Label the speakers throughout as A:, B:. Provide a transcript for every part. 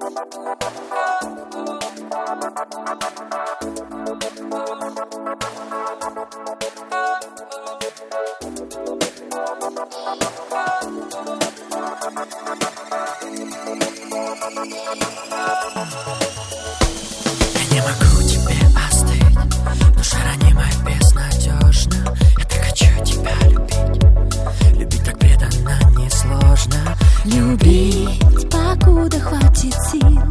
A: Я не могу тебе остыть, душа ранимая безнадежна. Я так хочу тебя любить, любить так преданно несложно.
B: Любить, покуда хватит сил,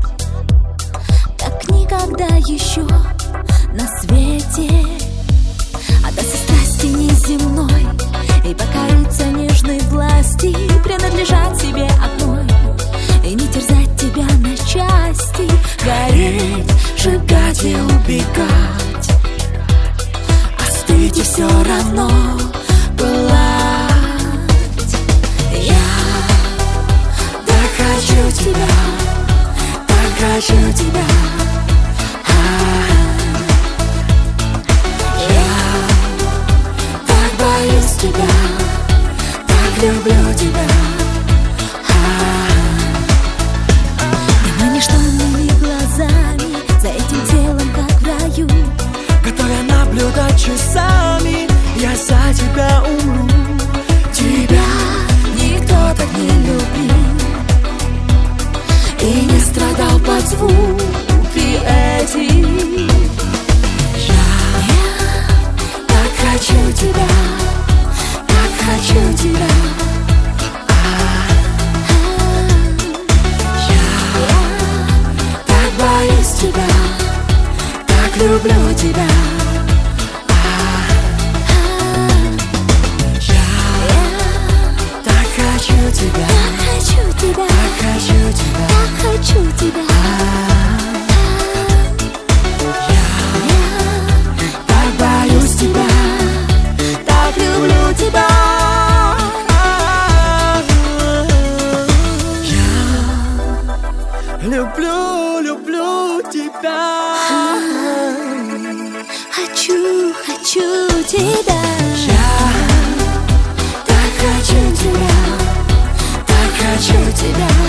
B: как никогда еще на свете. Отдаться страсти неземной и покориться нежной власти, принадлежать себе одной и не терзать тебя на части. Гореть, сжигать и убегать, остыть и все равно пылать. Я так хочу тебя, так хочу тебя. Я так боюсь тебя, так люблю тебя. И мы ничтожными глазами за этим телом, как в раю,
A: Готовя наблюдать часами, я за тебя умру.
B: тебя никто так не любил и не страдал под звуки эти. Я так хочу тебя, так хочу тебя. Я так боюсь тебя, так люблю тебя.
A: Так хочу тебя,
B: Хочу тебя,
A: так хочу тебя.
B: так хочу тебя.
A: Так боюсь тебя,
B: Так люблю тебя.
A: люблю, люблю тебя.
B: Хочу, хочу тебя.
A: Я
B: Так хочу тебя, так хочу тебя.